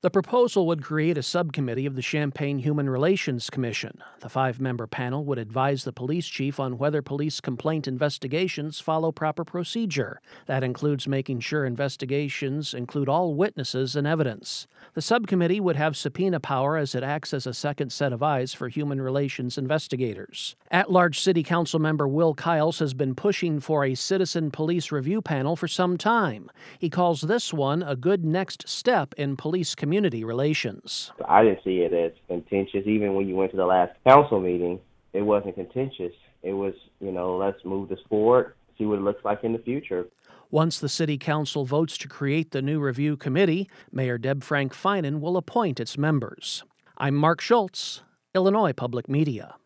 The proposal would create a subcommittee of the Champaign Human Relations Commission. The 5-member panel would advise the police chief on whether police complaint investigations follow proper procedure. That includes making sure investigations include all witnesses and evidence. The subcommittee would have subpoena power as it acts as a second set of eyes for human relations investigators. At-large City Council member Will Kiles has been pushing for a citizen police review panel for some time. He calls this one a good next step in police community relations. I didn't see it as contentious. Even when you went to the last council meeting, it wasn't contentious. It was, let's move this forward, see what it looks like in the future. Once the City Council votes to create the new review committee, Mayor Deb Frank Finan will appoint its members. I'm Mark Schultz, Illinois Public Media.